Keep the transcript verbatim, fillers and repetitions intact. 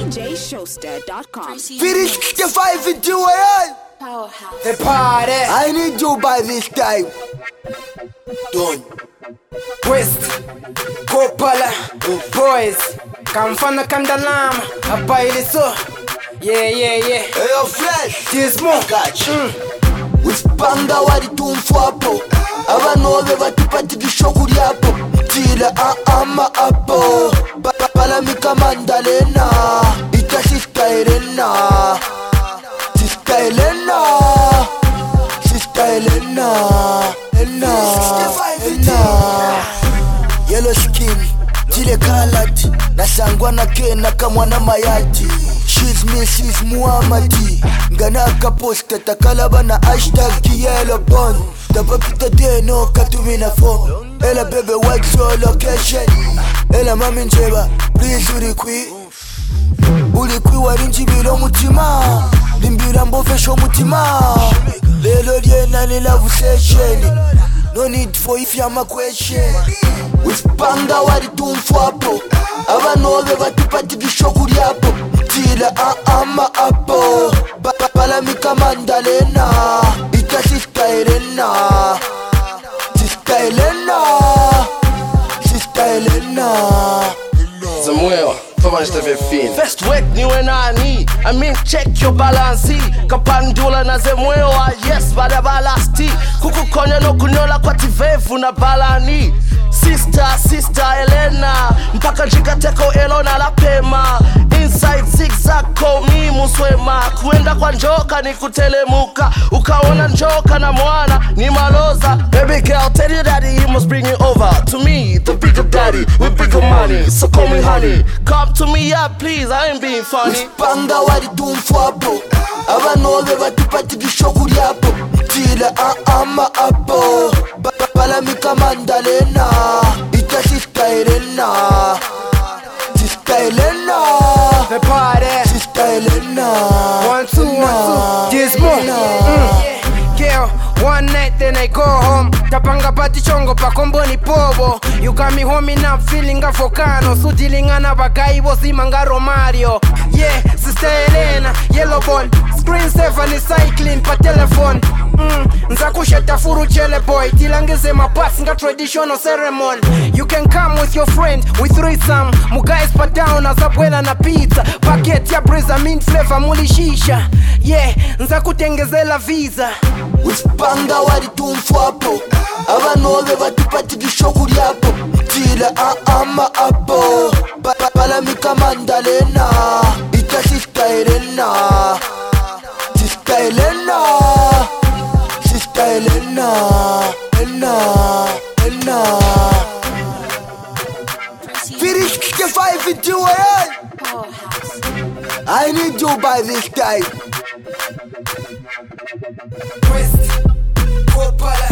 D J Showster dot com. Finish the five into it. Powerhouse. The party. I need you by this time. Done. West Kopala Boys Kamfana Kandalama Abaili so. Yeah yeah yeah. Hey yo fresh. This more Gotcha. mm. Uspanga wali tumfwapo Abanove batupati gishokuri hapo Mtila aama hapo Pala mika mandalena Ita sister Elena Sister Elena Sister Elena Elena Elena Yellow skin Tile colored Nasangwa na kena kamwana mayati She's Missus Muhammadi Nganaka posta takalaba na hashtag yellow bond Tapapita deno katumina phone Ela bebe white so location Ela mami njeba please ulikwi Ulikwi warinji bilo mutima Limbira mbofesho mutima Lelo liena ni love session No need for if yama question Uspanga wali tumfwapo Abanove batupati gishokuri hapo Mtila aama hapo Pala mika mandalena Ita sister Elena Sister Elena Sister Elena Samuel, fawaj te ve fin. First week niwe nani I mean check your balance Kapandula na zemweo ah yes bada balasti Kukukonya no kunyola kwa tivevu na balani Sister, sister Elena Mpaka njika teko elona la pema Inside zigzag komi muswema Kuenda kwa njoka ni kutelemuka Ukaona njoka na mwana ni maloza Baby girl tell you daddy he must bring you over To me the bigger daddy with bigger money So call me honey Come to me yeah please I ain't being funny Uspanga wali tumfwapo Abanove batupati gishokuri hapo Mtila aama hapo Pala mika mandalena Ita sister Elena Sister Elena The party. Sister Elena One two one two. This more mm. Girl, one night then I go home Tapanga pati chongo pa kombo ni pobo You got me home in up feeling a focano Sutilingana bagai bosi mangaro Mario Yeah, sister Elena, yellow ball Screen saver ni cycling pa telephone mm. Nzakusheta furu chele boy Tilangeze mapasi nga traditional ceremony You can come with your friend with threesome Mugais pa down azabuela na pizza Packet ya breza mint flavor muli shisha Yeah, nzakutengezela visa Uspanga wali tumfwapo Abanove batupati gishokuri hapo Mtila aama hapo Pala mika mandalena Ita sister Elena Sister Elena Sister Elena Elena Elena Finish the five into it. I need you by this time. West Kopala